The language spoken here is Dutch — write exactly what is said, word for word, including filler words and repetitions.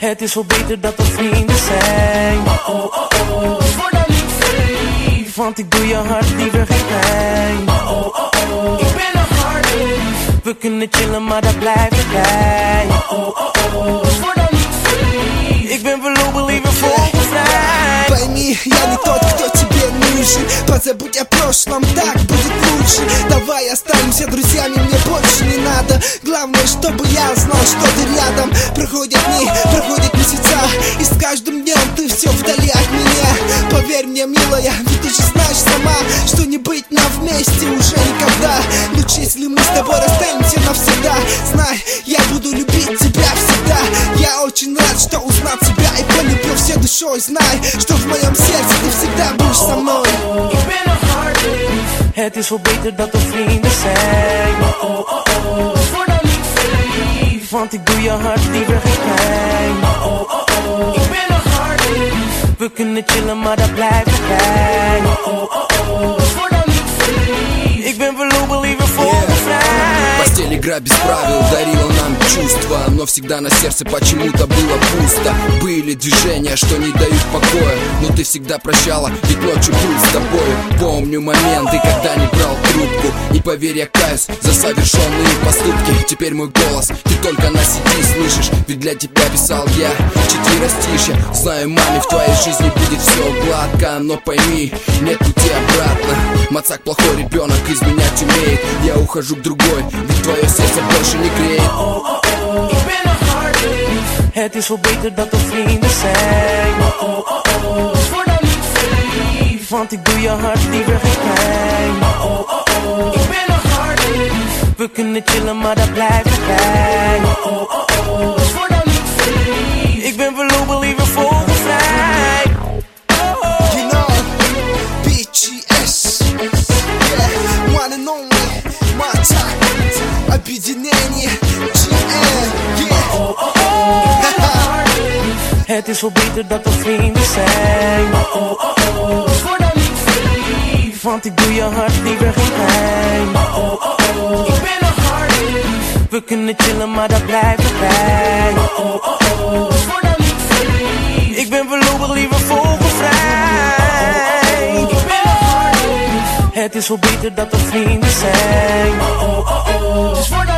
Het is wel beter dat we vrienden zijn. Oh, oh, oh, oh. Dus word dan niet verliefd, want ik doe je hart liever geen pijn. Oh, oh, oh, oh. Ik ben een harde lief. We kunnen chillen, maar dat blijft erbij. Oh, oh, oh, oh. Dus word dan niet verliefd. Ik ben voorlopig liever vogelvrij. Пойми, я не тот, кто тебе нужен. Позабудь о прошлом, так будет лучше. Давай останемся друзьями, мне больше не надо. Главное, чтобы я знал, что ты рядом. Проходят дни, проходят месяца, и с каждым днем ты все вдали от меня. Поверь мне, милая, ведь ты же знаешь сама, что не быть нам вместе уже никогда. Лучше, если мы с тобой расстанемся навсегда. Знай, я буду любить тебя всегда. Я очень рад, что узнал тебя и полюбил всей душой. Знай, что в моем сердце ты всегда будешь со мной. Ik ben een harde lief. Het is wel beter dat we vrienden zijn. Oh, oh, oh, oh. Dus word dan niet verliefd, want ik doe je hart liever geen pijn. Oh, oh, oh, oh. Ik ben een harde lief. We kunnen chillen, maar dat blijft erbij. Oh, oh, oh, oh. Dus word dan niet verliefd. Ik ben voorlopig liever vogelvrij. Постель игра без правил дарила нам чувства, но всегда на сердце почему-то было пусто. Были движения, что не дают покоя, но ты всегда прощала, ведь ночью был с тобой. Помню моменты, когда не брал трубку, и поверь, я каюсь за совершенные поступки. Теперь мой голос ты только на сети слышишь, ведь для тебя писал я четверостишья. Знаю, маме, в твоей жизни будет все гладко, но пойми, нет пути обратно. Мацак плохой ребенок, изменять умеет. Я ухожу к другой, ведь твое сердце больше не греет. Oh, oh, oh. Ik ben een harde lief. Het is wel beter dat we vrienden zijn. Oh, oh, oh, oh. Dus word dan niet verliefd, want ik doe je hart liever geen pijn. Oh, oh, oh, oh. Ik ben een harde lief. We kunnen chillen, maar dat blijft erbij. Oh, oh, oh, oh. Dus word dan niet verliefd. Ik ben voorlopig liever vogelvrij. Oh, oh. You know, B G S, yeah, one and only, Мацак, объединение G N, yeah. Oh, oh, oh. Het is wel beter dat we vrienden zijn. Oh, oh, oh, oh. Dus word dan niet verliefd, want ik doe je hart liever geen pijn. Oh, oh, oh, oh. Ik ben een harde lief. We kunnen chillen, maar dat blijft erbij. Oh, oh, oh, oh. Dus word dan niet verliefd. Ik ben voorlopig liever vogelvrij. Oh, oh, oh. Ik ben een harde lief. Het is wel beter dat we vrienden zijn. Oh, oh, oh, oh. Dus word